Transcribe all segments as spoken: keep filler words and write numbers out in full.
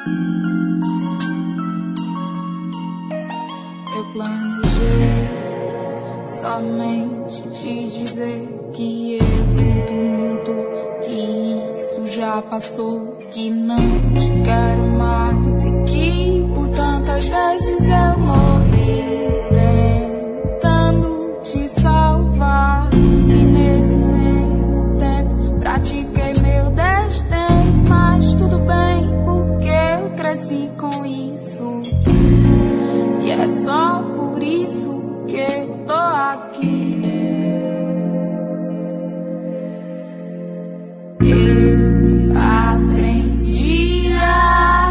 Eu planejei somente te dizer que eu sinto muito, que isso já passou, que não te quero mais e que por tantas vezes eu morri tentando te salvar. E nesse meio tempo pratiquei meu desdém, mas tudo bem porque eu cresci com isso. E é só por isso que eu tô aqui. Eu aprendi a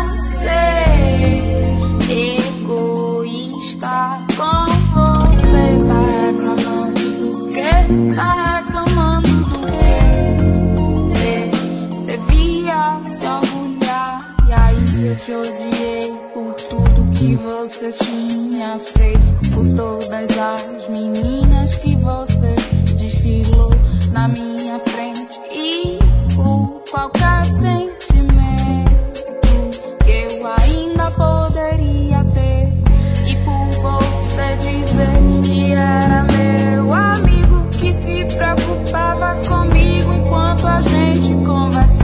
ser egoísta com você. Tá reclamando do quê? Tá reclamando do quê? De, devia se orgulhar. E aí eu te odiei por tudo que você tinha feito, por todas as meninas que você desfilou na minha frente e por qualquer sentimento que eu ainda poderia ter. E por você dizer que era meu amigo, que se preocupava comigo enquanto a gente conversava.